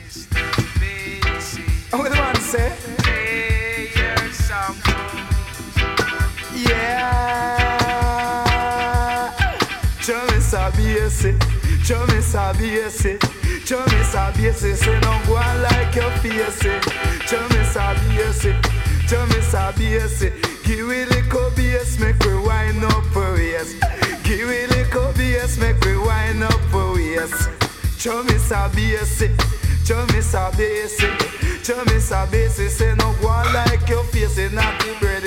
What do you want to say? Yeah. Chame sabia se, chame sabia se, chame sabia se, se não go on like your face. Chame sabia se, chame sabia se. Give it a bass, make we wind up for yes. Give it a bass, make we wind up for yes. Chame sabia se, chame sabia se, chame sabia se, se não go on like your face. Not the bread.